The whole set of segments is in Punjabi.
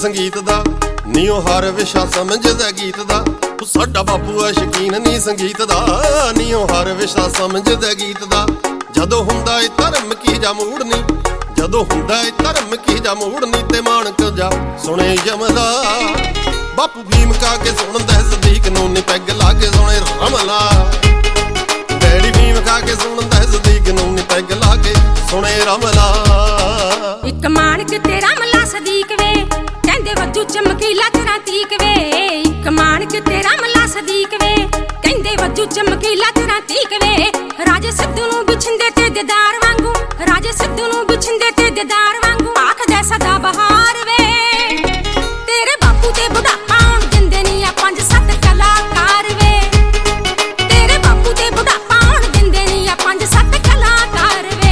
ਸੰਗੀਤ ਦਾ, ਨੀ ਉਹ ਹਰ ਵਿਸ਼ਾ ਸਮਝਦਾ ਗੀਤ ਦਾ। ਸਾਡਾ ਬਾਪੂ ਆ ਸ਼ੌਕੀਨ ਨੀ ਸੰਗੀਤ ਦਾ, ਨੀ ਉਹ ਹਰ ਵਿਸ਼ਾ ਸਮਝਦਾ ਗੀਤ ਦਾ। ਜਦੋਂ ਹੁੰਦਾ ਏ ਧਰਮ ਕੀ ਜਾ ਮੂੜ ਨੀ, ਜਦੋਂ ਹੁੰਦਾ ਏ ਧਰਮ ਕੀ ਜਾ ਮੂੜ ਨੀ, ਤੇ ਮਾਣਕ ਜਾ ਸੁਣੇ ਜਮਲਾ। ਬਾਪੂ ਭੀਮ ਕਾ ਕੇ ਸੁਣਦਾ ਸਦੀਕ ਨੂੰ ਨੀ, ਪੈਗ ਲਾ ਕੇ ਸੁਣੇ ਰਮਲਾ। ਡੈਡੀ ਭੀਮ ਕਾ ਕੇ ਸੁਣਦਾ ਸਦੀਕ ਨੂੰ ਨੀ, ਪੈਗ ਲਾ ਕੇ ਸੁਣੇ ਰਮਲਾ। ਇੱਕ ਮਾਣਕ ਤੇ ਰਮਲਾ ਸਦੀਕ ਵੇ, ਕਹਿੰਦੇ ਵੱਜੂ ਚਮਕੀਲਾ ਤੇਰਾ ਤੀਕ ਵੇ। ਇੱਕ ਮਾਣਕ ਤੇ ਰਮਲਾ ਸਦੀਕ ਵੇ, ਕਹਿੰਦੇ ਵੱਜੂ ਚਮਕੀਲਾ ਤੇਰਾ ਤੀਕ ਵੇ। ਰਾਜੇ ਸਿੱਧੂ ਨੂੰ ਬਿਛਿੰਦੇ ਤੇ ਦਿਦਾਰ ਵਾਂਗੂ, ਰਾਜੇ ਸਿੱਧੂ ਨੂੰ ਬਿਛਿੰਦੇ ਤੇ ਦਿਦਾਰ ਵਾਂਗੂ, ਆਖਦਾ ਸਦਾ ਬਹਾਰ ਵੇ। ਤੇਰੇ ਬਾਪੂ ਤੇ ਬੁਢਾਪਾ ਆਉਣ ਦਿੰਦੇ ਨੀ ਆ 5-7 ਕਲਾਕਾਰ ਵੇ। ਤੇਰੇ ਬਾਪੂ ਤੇ ਬੁਢਾਪਾ ਆਉਣ ਦਿੰਦੇ ਨੀ ਆ 5-7 ਕਲਾਕਾਰ ਵੇ।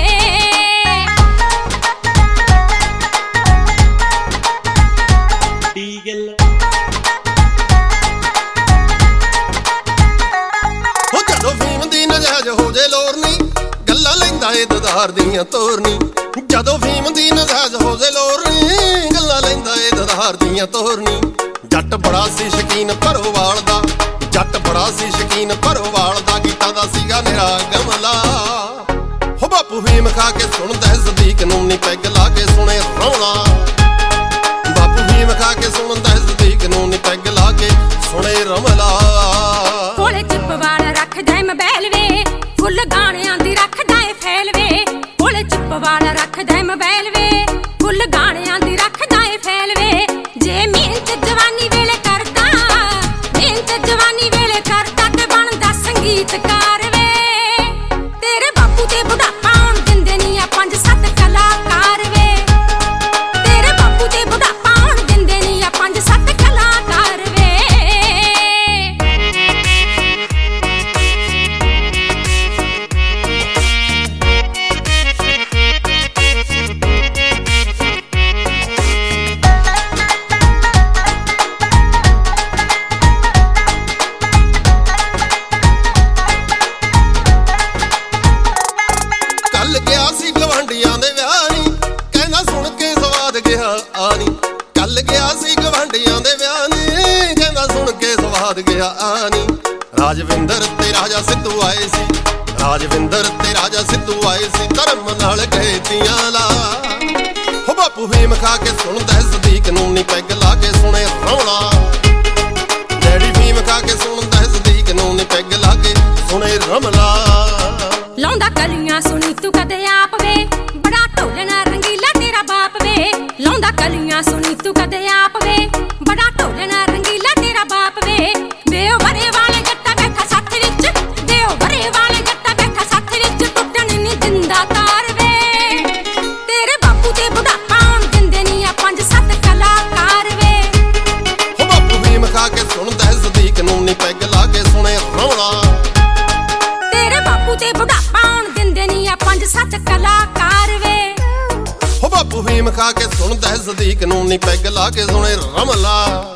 ਜਦੋਂ ਫੀਮ ਦੀ ਨਜਾਇਜ਼ ਹੋ ਜੇ ਲੋਰ ਨੀ, ਗੱਲਾਂ ਲੈਂਦਾ ਏ ਦਦਾਰ ਦੀਆਂ ਤੋਰ ਨੀ। ਜਦੋਂ ਫੀਮ ਦੀ ਨਜਾਇਜ਼ ਹੋ ਜੇ ਲੋਰ ਨੀ, ਗੱਲਾਂ ਲੈਂਦਾ ਏ ਦਦਾਰ ਦੀਆਂ ਤੋਰ ਨੀ। ਜੱਟ ਬੜਾ ਸੀ ਸ਼ੌਕੀਨ ਭਰੋਵਾਲ ਦਾ, ਜੱਟ ਬੜਾ ਸੀ ਸ਼ੌਕੀਨ ਭਰੋਵਾਲ ਦਾ, ਗੀਤਾਂ ਦਾ ਸੀਗਾ ਨਿਰਾ ਗਮਲਾ। ਹੋ ਬਾਪੂ ਫੀਮ ਖਾ ਕੇ ਸੁਣਦਾ ਸਦੀਕ ਨੂੰ ਨੀ, ਪੈਗ ਲਾ ਕੇ ਸੁਣੇ ਰੌਲਾ। ਬਾਪੂ ਫੀਮ ਖਾ ਕੇ ਸੁਣਦਾ ਸਦੀਕ ਨੂੰ ਨੀ, ਪੈਗ ਲਾ ਕੇ ਸੁਣੇ ਰਮਲਾ। ਕੋਲੇ ਚਿੱਪ ਵਾਲਾ ਰੱਖਦਾ ਮੋਬਾਈਲ ਵੇ, ਫੁੱਲ ਗਾਣਿਆਂ ਦੀ ਰੱਖਦਾ ਏ ਫੈਲ ਵੇ। ਕੋਲੇ ਚਿੱਪ ਵਾਲਾ ਰੱਖਦਾ ਮੋਬਾਈਲ ਵੇ, ਫੁੱਲ ਗਾਣਿਆਂ ਦੀ ਰੱਖਦਾ ਏ ਫੈਲ ਵੇ। ਜੇ ਮਿਹਨਤ ਜਵਾਨੀ ਵੇਲੇ ਕਰਦਾ, ਮਿਹਨਤ ਜਵਾਨੀ ਵੇਲੇ ਕਰਦਾ, ਤੇ ਬਣਦਾ ਸੰਗੀਤਕਾਰ ਵੇ। ਤੇਰੇ ਬਾਪੂ ਤੇ ਬੁਢਾਪਾ ਆਉਣ ਦਿੰਦੇ ਨੀ ਆ 5-7 ਕਲਾਕਾਰ ਵੇ। ਤੇਰੇ ਬਾਪੂ ਤੇ ਬੁਢਾਪਾ ਆਉਣ ਦਿੰਦੇ ਨੀ ਆ 5-7 ਕਲਾਕਾਰ ਵੇ। ਕੱਲ ਗਿਆ ਸੀ ਗਵਾਂਢੀਆਂ ਦੇ ਵਿਆਹ ਨੀ, ਕਹਿੰਦਾ ਸੁਣ ਕੇ ਸਵਾਦ ਗਿਆ ਆ ਨੀ। ਕੱਲ ਗਿਆ ਸੀ ਗਵਾਂਢੀਆਂ ਦੇ ਵਿਆਹ ਨੀ, ਕਹਿੰਦਾ ਸੁਣ ਕੇ ਸਵਾਦ ਗਿਆ ਆ ਨੀ। ਰਾਜਵਿੰਦਰ ਤੇ ਰਾਜਾ ਸਿੱਧੂ ਆਏ ਸੀ, ਰਾਜਵਿੰਦਰ ਤੇ ਰਾਜਾ ਸਿੱਧੂ ਆਏ ਸੀ, ਧਰਮ ਨਾਲ ਗਏ ਤੀਆਂ ਲਾ। ਹੋ ਬਾਪੂ ਫੀਮ ਖਾ ਕੇ ਸੁਣਦਾ ਸਦੀਕ ਨੂੰ ਨੀ, ਪੈਗ ਲਾ ਕੇ ਸੁਣੇ ਰੌਲਾ। ਡੈਡੀ ਫੀਮ ਖਾ ਕੇ ਸੁਣਦਾ ਸਦੀਕ ਨੂੰ ਨੀ, ਪੈਗ ਲਾ ਕੇ ਸੁਣੇ ਰਮਲਾ। ਲਾਉਂਦਾ ਕਲੀਆਂ ਸੁਣੀ ਤੂੰ ਕਦੇ ਆਪ ਵੇ, ਬੜਾ ਢੋਲਣਾ ਰੰਗੀਲਾ ਤੇਰਾ ਬਾਪ ਵੇ। ਲਾਉਂਦਾ ਕਲੀਆਂ ਸੁਣੀ ਤੂੰ ਕਦੇ ਆਪ ਵੇ, ਬੜਾ ਢੋਲਣਾ ਰੰਗੀਲਾ ਤੇਰਾ ਬਾਪ ਵੇ। ਵੇਓ ਵਰੇ ਵਾਲੇ ਜੱਟਾ ਬੈਠਾ ਸੱਥ ਵਿੱਚ, ਵੇਓ ਵਰੇ ਵਾਲੇ ਜੱਟਾ ਬੈਠਾ ਸੱਥ ਵਿੱਚ, ਟੁੱਟਣ ਨੀ ਦਿੰਦਾ ਤਾਰ ਵੇ। ਤੇਰੇ ਬਾਪੂ ਤੇ ਬੁਢਾਪਾ ਆਉਣ ਦਿੰਦੇ ਨੀ ਆ 5-7 ਕਲਾਕਾਰ ਵੇ। ਹੋ ਬਾਪੂ ਫੀਮ ਖਾ ਕੇ ਸੁਣਦਾ ਸਦੀਕ ਨੂੰ ਨੀ, ਪੈਗ ਲਾ ਕੇ ਸੁਣੇ ਰੌਲਾ। ਤੇਰੇ ਬਾਪੂ ਤੇ ਬੁਢਾਪਾ ਆਉਣ ਦਿੰਦੇ ਨੀ ਆ 5-7 ਕਲਾਕਾਰ ਵੇ। ਹੋ ਬਾਪੂ ਫੀਮ ਖਾ ਕੇ ਸੁਣਦਾ ਸਦੀਕ ਨੂੰ ਨੀ, ਪੈਗ ਲਾ ਕੇ ਸੁਣੇ ਰਮਲਾ।